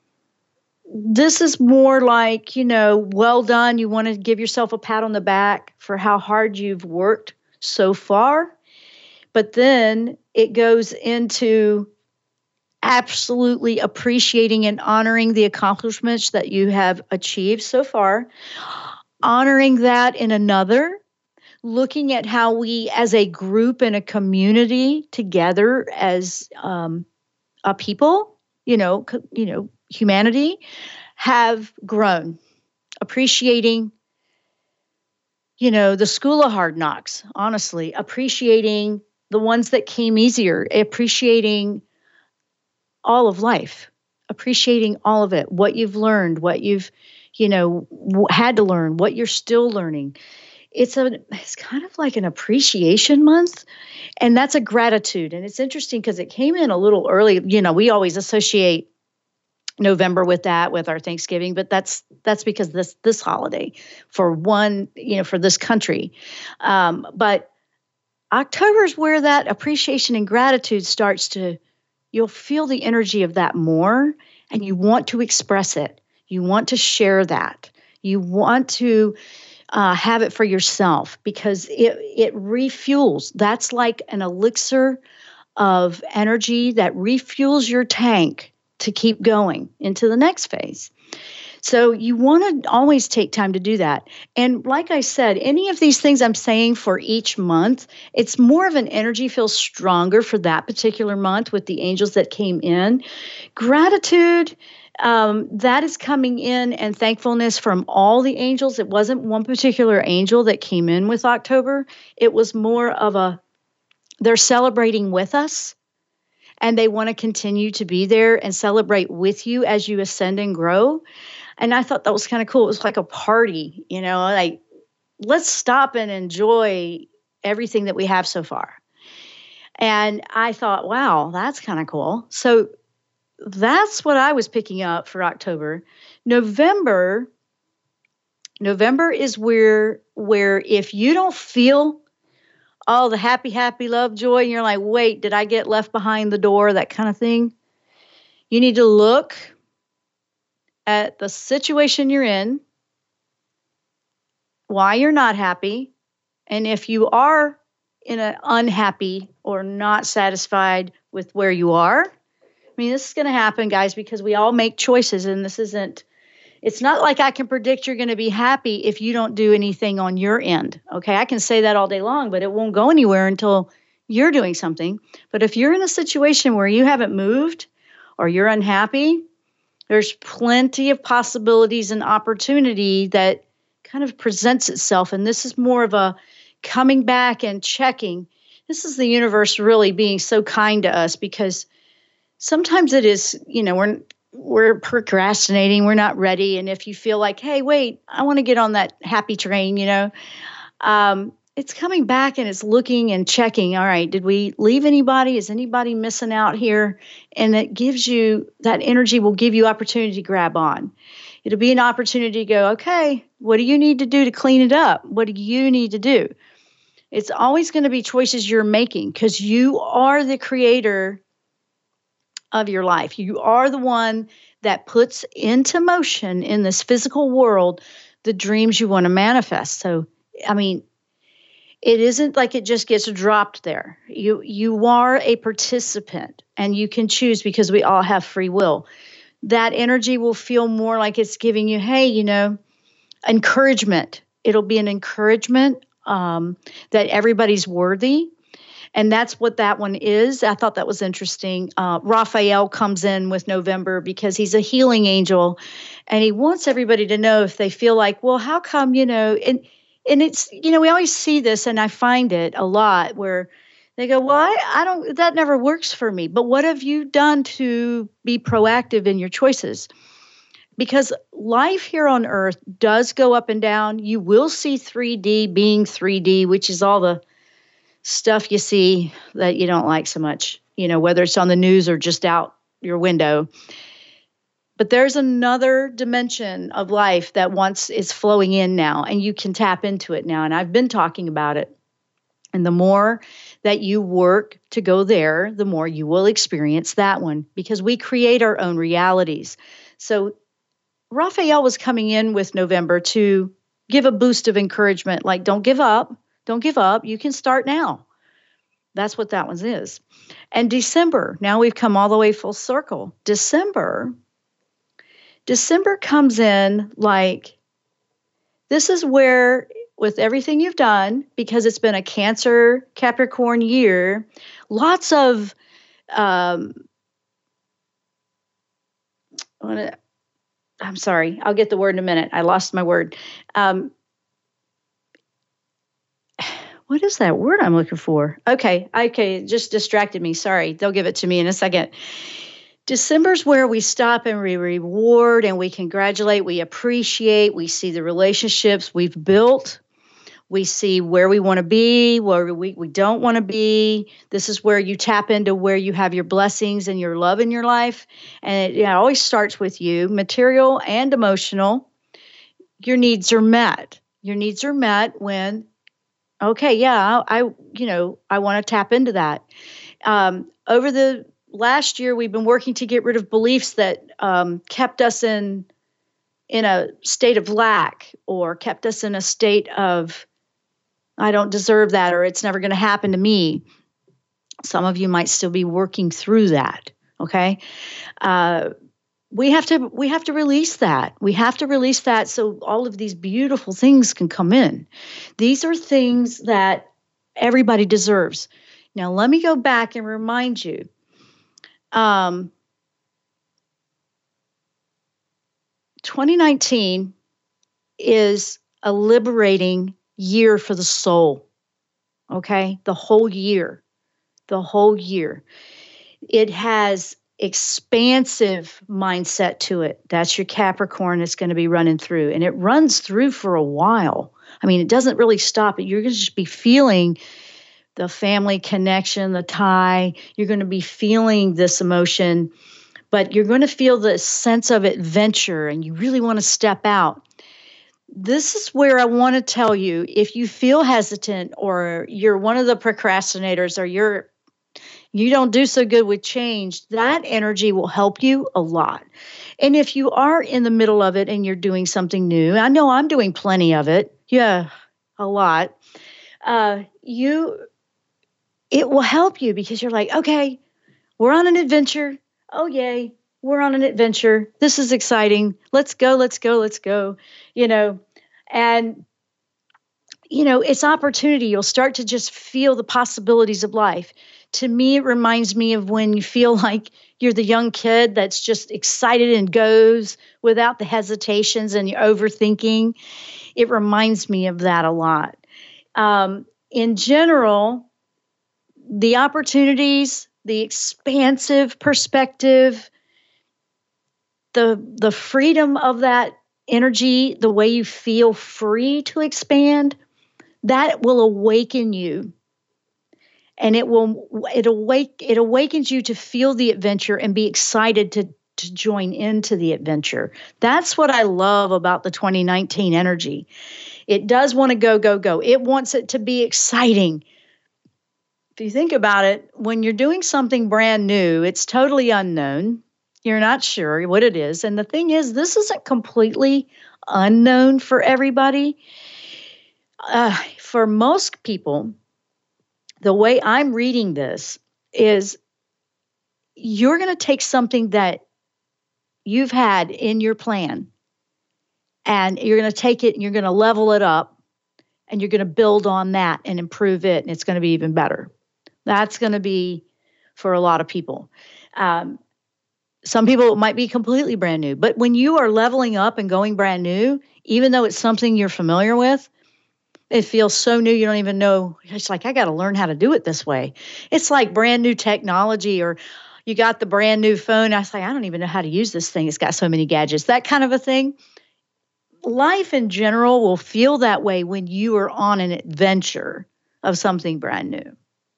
this is more like, you know, well done. You want to give yourself a pat on the back for how hard you've worked so far. But then it goes into absolutely appreciating and honoring the accomplishments that you have achieved so far, honoring that in another, looking at how we as a group and a community together as um, a people, you know, co- you know, humanity, have grown, appreciating, you know, the school of hard knocks, honestly, appreciating the ones that came easier, appreciating all of life, appreciating all of it, what you've learned, what you've, you know, w- had to learn, what you're still learning. It's a, it's kind of like an appreciation month, and that's a gratitude. And it's interesting because it came in a little early. You know, we always associate November with that, with our Thanksgiving, but that's that's because this this holiday for one, you know, for this country. Um, but October is where that appreciation and gratitude starts to, you'll feel the energy of that more, and you want to express it. You want to share that. You want to uh, have it for yourself because it, it refuels. That's like an elixir of energy that refuels your tank to keep going into the next phase. So you want to always take time to do that. And like I said, any of these things I'm saying for each month, it's more of an energy feels stronger for that particular month with the angels that came in. Gratitude, um, that is coming in, and thankfulness from all the angels. It wasn't one particular angel that came in with October. It was more of a, they're celebrating with us. And they want to continue to be there and celebrate with you as you ascend and grow. And I thought that was kind of cool. It was like a party, you know, like let's stop and enjoy everything that we have so far. And I thought, wow, that's kind of cool. So that's what I was picking up for October. November, November is where, where if you don't feel oh, the happy, happy, love, joy, and you're like, wait, did I get left behind the door, that kind of thing? You need to look at the situation you're in, why you're not happy, and if you are in an unhappy or not satisfied with where you are, I mean, this is going to happen, guys, because we all make choices, and this isn't, it's not like I can predict you're going to be happy if you don't do anything on your end. Okay, I can say that all day long, but it won't go anywhere until you're doing something. But if you're in a situation where you haven't moved or you're unhappy, there's plenty of possibilities and opportunity that kind of presents itself. And this is more of a coming back and checking. This is the universe really being so kind to us, because sometimes it is, you know, we're we're procrastinating, we're not ready. And if you feel like, hey, wait, I want to get on that happy train, you know, um, it's coming back and it's looking and checking. All right, did we leave anybody? Is anybody missing out here? And it gives you, that energy will give you opportunity to grab on. It'll be an opportunity to go, okay, what do you need to do to clean it up? What do you need to do? It's always going to be choices you're making because you are the creator of your life. You are the one that puts into motion in this physical world the dreams you want to manifest. So, I mean, it isn't like it just gets dropped there. You you are a participant and you can choose because we all have free will. That energy will feel more like it's giving you, hey, you know, encouragement. It'll be an encouragement um, that everybody's worthy. And that's what that one is. I thought that was interesting. Uh, Raphael comes in with November because he's a healing angel. And he wants everybody to know if they feel like, well, how come, you know, and and it's, you know, we always see this, and I find it a lot where they go, well, I, I don't, that never works for me. But what have you done to be proactive in your choices? Because life here on Earth does go up and down. You will see three D being three D, which is all the stuff you see that you don't like so much, you know, whether it's on the news or just out your window. But there's another dimension of life that once is flowing in now, and you can tap into it now. And I've been talking about it. And the more that you work to go there, the more you will experience that one, because we create our own realities. So Raphael was coming in with November to give a boost of encouragement, like, don't give up. Don't give up. You can start now. That's what that one is. And December, now we've come all the way full circle. December, December comes in like, this is where, with everything you've done, because it's been a Cancer Capricorn year, lots of, um, I'm sorry, I'll get the word in a minute. I lost my word. Um, What is that word I'm looking for? Okay, okay, it just distracted me. Sorry, they'll give it to me in a second. December's where we stop and we reward and we congratulate, we appreciate, we see the relationships we've built, we see where we want to be, where we, we don't want to be. This is where you tap into where you have your blessings and your love in your life. And it, it always starts with you, material and emotional. Your needs are met. Your needs are met when, okay, yeah, I, you know, I want to tap into that. Um, over the last year, we've been working to get rid of beliefs that um, kept us in in a state of lack or kept us in a state of, I don't deserve that, or it's never going to happen to me. Some of you might still be working through that. Okay, uh, we have to we have to release that. We have to release that so all of these beautiful things can come in. These are things that everybody deserves. Now, let me go back and remind you. Um, twenty nineteen is a liberating year for the soul. Okay, the whole year, the whole year. It has expansive mindset to it. That's your Capricorn that's going to be running through. And it runs through for a while. I mean, it doesn't really stop. You're going to just be feeling the family connection, the tie. You're going to be feeling this emotion, but you're going to feel the sense of adventure and you really want to step out. This is where I want to tell you, if you feel hesitant or you're one of the procrastinators or you're you don't do so good with change, that energy will help you a lot. And if you are in the middle of it and you're doing something new, I know I'm doing plenty of it. Yeah, a lot. Uh, you, it will help you because you're like, okay, we're on an adventure. Oh, yay. We're on an adventure. This is exciting. Let's go, let's go, let's go. You know, and, you know, it's opportunity. You'll start to just feel the possibilities of life. To me, it reminds me of when you feel like you're the young kid that's just excited and goes without the hesitations and your overthinking. It reminds me of that a lot. Um, in general, the opportunities, the expansive perspective, the the freedom of that energy, the way you feel free to expand, that will awaken you. And it will it awake it awakens you to feel the adventure and be excited to to join into the adventure. That's what I love about the twenty nineteen energy. It does want to go, go, go. It wants it to be exciting. If you think about it, when you're doing something brand new, it's totally unknown. You're not sure what it is. And the thing is, this isn't completely unknown for everybody. Uh, for most people, the way I'm reading this is you're going to take something that you've had in your plan, and you're going to take it and you're going to level it up, and you're going to build on that and improve it, and it's going to be even better. That's going to be for a lot of people. Um, some people, it might be completely brand new. But when you are leveling up and going brand new, even though it's something you're familiar with, it feels so new you don't even know. It's like, I got to learn how to do it this way. It's like brand new technology, or you got the brand new phone. I was like, I don't even know how to use this thing. It's got so many gadgets, that kind of a thing. Life in general will feel that way when you are on an adventure of something brand new.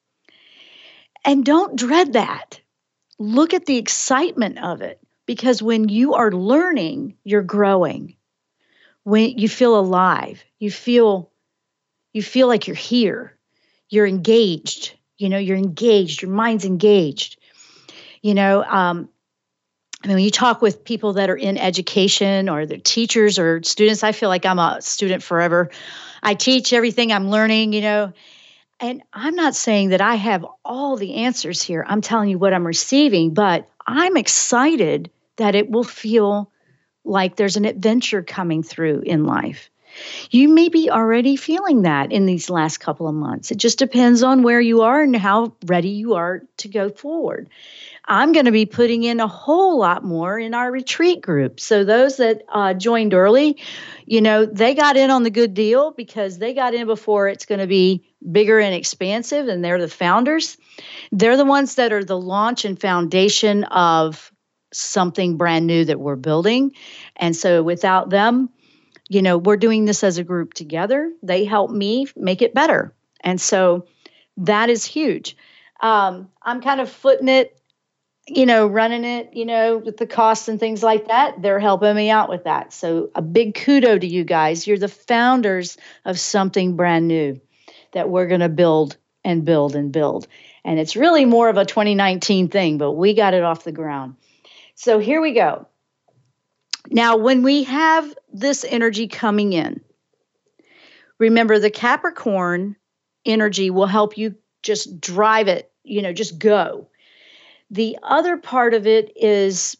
And don't dread that. Look at the excitement of it, because when you are learning, you're growing. When you feel alive, you feel you feel like you're here. You're engaged. You know, you're engaged. Your mind's engaged. You know, um, I mean, when you talk with people that are in education, or they're teachers or students, I feel like I'm a student forever. I teach everything I'm learning, you know, and I'm not saying that I have all the answers here. I'm telling you what I'm receiving, but I'm excited that it will feel like there's an adventure coming through in life. You may be already feeling that in these last couple of months. It just depends on where you are and how ready you are to go forward. I'm going to be putting in a whole lot more in our retreat group. So those that uh, joined early, you know, they got in on the good deal because they got in before it's going to be bigger and expansive, and they're the founders. They're the ones that are the launch and foundation of something brand new that we're building. And so without them, you know, we're doing this as a group together. They help me make it better. And so that is huge. Um, I'm kind of footing it, you know, running it, you know, with the costs and things like that. They're helping me out with that. So a big kudo to you guys. You're the founders of something brand new that we're going to build and build and build. And it's really more of a twenty nineteen thing, but we got it off the ground. So here we go. Now, when we have this energy coming in, remember the Capricorn energy will help you just drive it, you know, just go. The other part of it is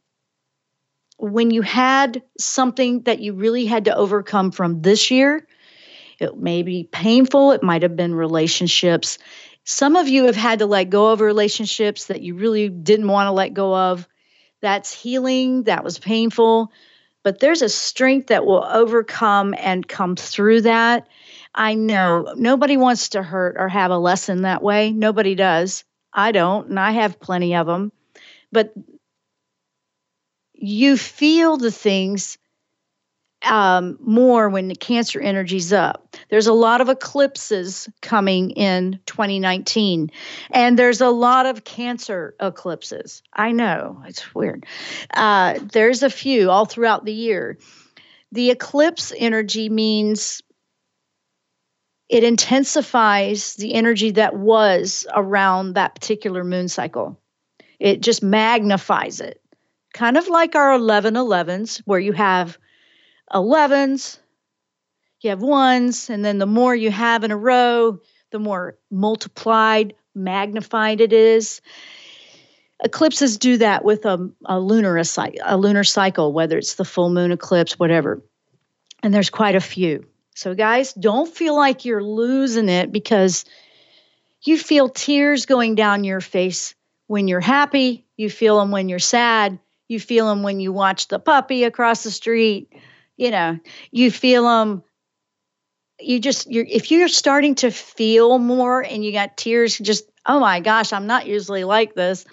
when you had something that you really had to overcome from this year, it may be painful. It might have been relationships. Some of you have had to let go of relationships that you really didn't want to let go of. That's healing. That was painful. But there's a strength that will overcome and come through that. I know nobody wants to hurt or have a lesson that way. Nobody does. I don't, and I have plenty of them. But you feel the things um, more when the Cancer energy's up. There's a lot of eclipses coming in twenty nineteen, and there's a lot of Cancer eclipses. I know, it's weird. Uh, there's a few all throughout the year. The eclipse energy means it intensifies the energy that was around that particular moon cycle. It just magnifies it. Kind of like our eleven elevens, where you have elevens, you have ones, and then the more you have in a row, the more multiplied, magnified it is. Eclipses do that with a, a lunar a lunar cycle, whether it's the full moon eclipse, whatever. And there's quite a few. So guys, don't feel like you're losing it because you feel tears going down your face when you're happy. You feel them when you're sad. You feel them when you watch the puppy across the street. You know, you feel them. You just, you're, if you're starting to feel more and you got tears, just, oh my gosh, I'm not usually like this.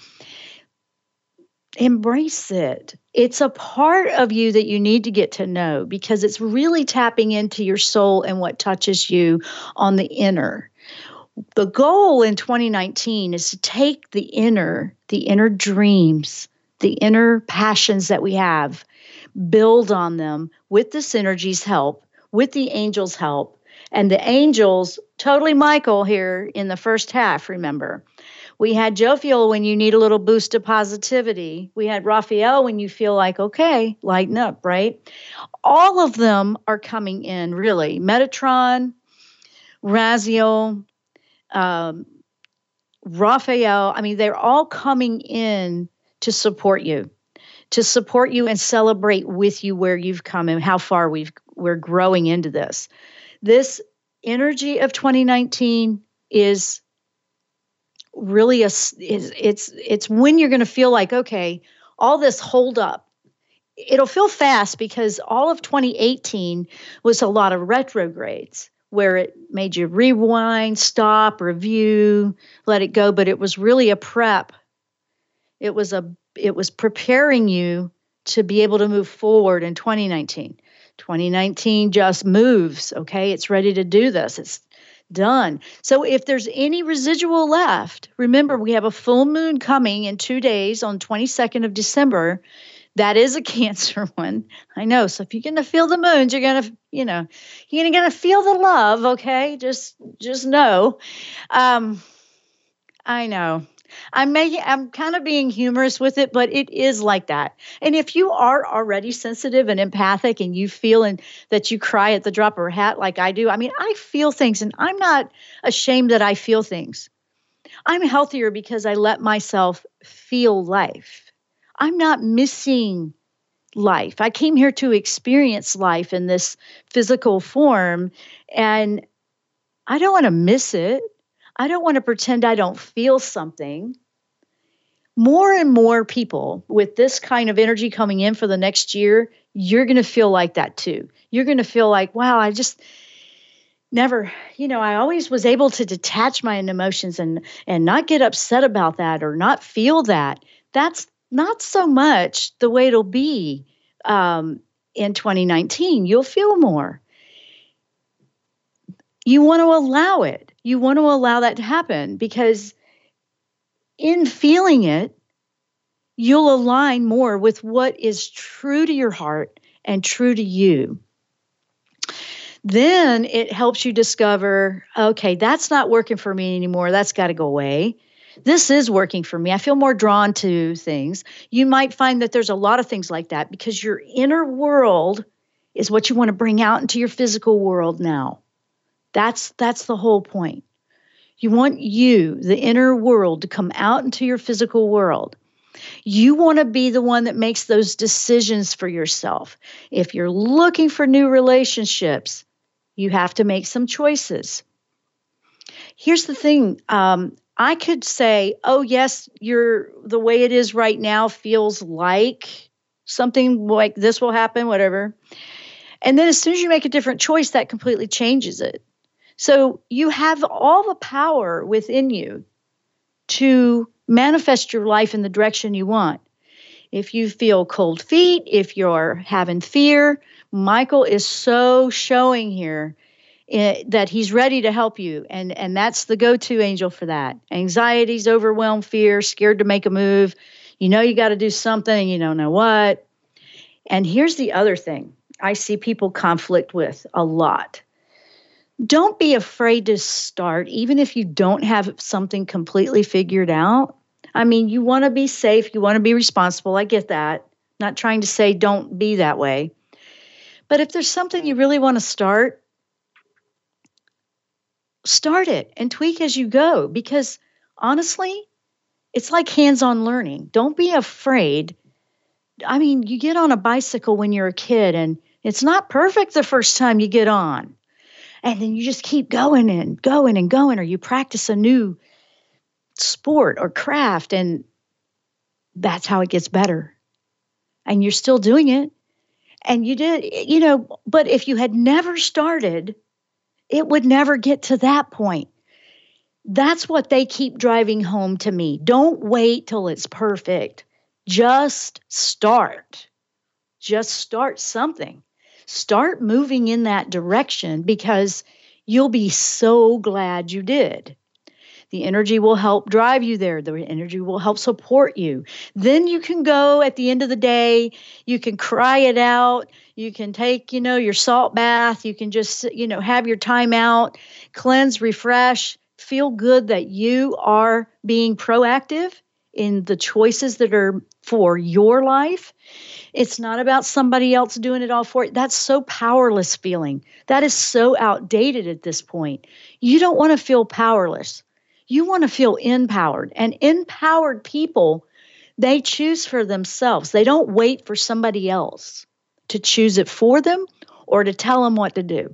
Embrace it. It's a part of you that you need to get to know because it's really tapping into your soul and what touches you on the inner. The goal in twenty nineteen is to take the inner, the inner dreams, the inner passions that we have, build on them with the synergy's help, with the angels' help. And the angels, totally Michael here in the first half, remember. We had Jophiel when you need a little boost of positivity. We had Raphael when you feel like, okay, lighten up, right? All of them are coming in, really. Metatron, Raziel, um, Raphael, I mean, they're all coming in to support you, to support you and celebrate with you where you've come and how far we've, we're growing into this. This energy of twenty nineteen is really a, is, it's, it's when you're going to feel like, okay, all this hold up. It'll feel fast because all of twenty eighteen was a lot of retrogrades where it made you rewind, stop, review, let it go. But it was really a prep. It was a, it was preparing you to be able to move forward in twenty nineteen. twenty nineteen just moves. Okay. It's ready to do this. It's done. So if there's any residual left, remember we have a full moon coming in two days on twenty-second of December. That is a Cancer one. I know. So if you're going to feel the moons, you're going to, you know, you're going to feel the love. Okay. Just, just know. Um, I know. I'm making, I'm kind of being humorous with it, but it is like that. And if you are already sensitive and empathic and you feel and that you cry at the drop of a hat like I do, I mean, I feel things and I'm not ashamed that I feel things. I'm healthier because I let myself feel life. I'm not missing life. I came here to experience life in this physical form, and I don't want to miss it. I don't want to pretend I don't feel something. More and more people with this kind of energy coming in for the next year, you're going to feel like that too. You're going to feel like, wow, I just never, you know, I always was able to detach my emotions and and not get upset about that or not feel that. That's not so much the way it'll be um, in twenty nineteen. You'll feel more. You want to allow it. You want to allow that to happen because in feeling it, you'll align more with what is true to your heart and true to you. Then it helps you discover, okay, that's not working for me anymore. That's got to go away. This is working for me. I feel more drawn to things. You might find that there's a lot of things like that because your inner world is what you want to bring out into your physical world now. That's that's the whole point. You want you, the inner world, to come out into your physical world. You want to be the one that makes those decisions for yourself. If you're looking for new relationships, you have to make some choices. Here's the thing. Um, I could say, oh, yes, you're the way it is right now feels like something like this will happen, whatever. And then as soon as you make a different choice, that completely changes it. So you have all the power within you to manifest your life in the direction you want. If you feel cold feet, if you're having fear, Michael is so showing here It, that he's ready to help you. And, and that's the go-to angel for that. Anxieties, overwhelmed, fear, scared to make a move. You know you got to do something and you don't know what. And here's the other thing I see people conflict with a lot. Don't be afraid to start, even if you don't have something completely figured out. I mean, you want to be safe. You want to be responsible. I get that. Not trying to say don't be that way. But if there's something you really want to start, start it and tweak as you go, because honestly, it's like hands-on learning. Don't be afraid. I mean, you get on a bicycle when you're a kid and it's not perfect the first time you get on. And then you just keep going and going and going, or you practice a new sport or craft, and that's how it gets better. And you're still doing it. And you did, you know, but if you had never started, it would never get to that point. That's what they keep driving home to me. Don't wait till it's perfect. Just start. Just start something. Start moving in that direction, because you'll be so glad you did. The energy will help drive you there. The energy will help support you. Then you can go at the end of the day, you can cry it out. You can take, you know, your salt bath. You can just, you know, have your time out, cleanse, refresh, feel good that you are being proactive in the choices that are for your life. It's not about somebody else doing it all for you. That's so powerless feeling. That is so outdated at this point. You don't want to feel powerless. You want to feel empowered. And empowered people, they choose for themselves. They don't wait for somebody else to choose it for them or to tell them what to do.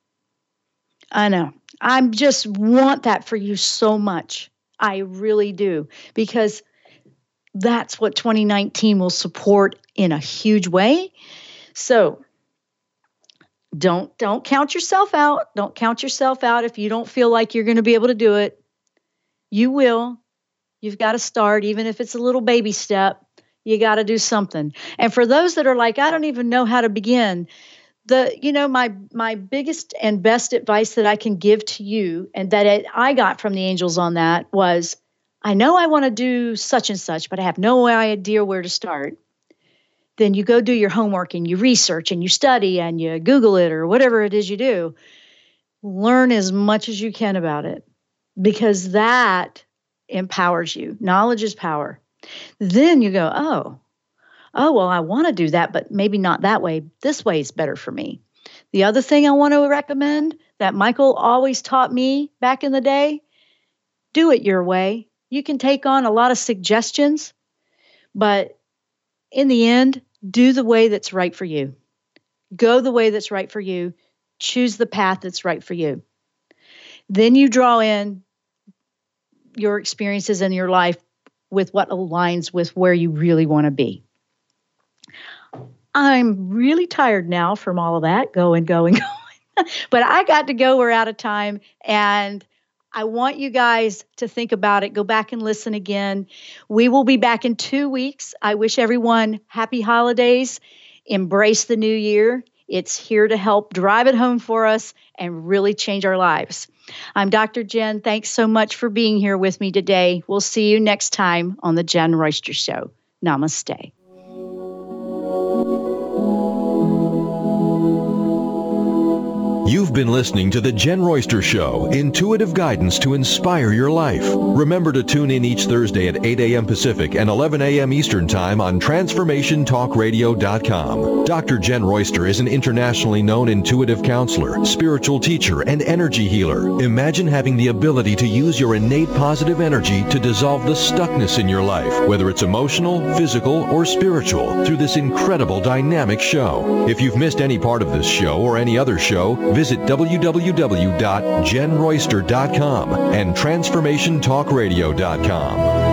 I know. I just want that for you so much. I really do. Because that's what twenty nineteen will support in a huge way. So don't don't count yourself out. Don't count yourself out if you don't feel like you're going to be able to do it. You will. You've got to start, even if it's a little baby step. You got to do something. And for those that are like, I don't even know how to begin, the you know my my biggest and best advice that I can give to you, and that it, I got from the angels on that was, I know I want to do such and such, but I have no idea where to start. Then you go do your homework and you research and you study and you Google it or whatever it is you do. Learn as much as you can about it, because that empowers you. Knowledge is power. Then you go, oh, oh, well, I want to do that, but maybe not that way. This way is better for me. The other thing I want to recommend that Michael always taught me back in the day, do it your way. You can take on a lot of suggestions, but in the end, do the way that's right for you. Go the way that's right for you. Choose the path that's right for you. Then you draw in your experiences in your life with what aligns with where you really want to be. I'm really tired now from all of that, going, going, going. But I got to go. We're out of time. And I want you guys to think about it. Go back and listen again. We will be back in two weeks. I wish everyone happy holidays. Embrace the new year. It's here to help drive it home for us and really change our lives. I'm Doctor Jen. Thanks so much for being here with me today. We'll see you next time on The Jen Royster Show. Namaste. You've been listening to The Jen Royster Show, intuitive guidance to inspire your life. Remember to tune in each Thursday at eight a.m. Pacific and eleven a.m. Eastern Time on Transformation Talk Radio dot com. Doctor Jen Royster is an internationally known intuitive counselor, spiritual teacher, and energy healer. Imagine having the ability to use your innate positive energy to dissolve the stuckness in your life, whether it's emotional, physical, or spiritual, through this incredible dynamic show. If you've missed any part of this show or any other show, visit w w w dot jen royster dot com and Transformation Talk Radio dot com.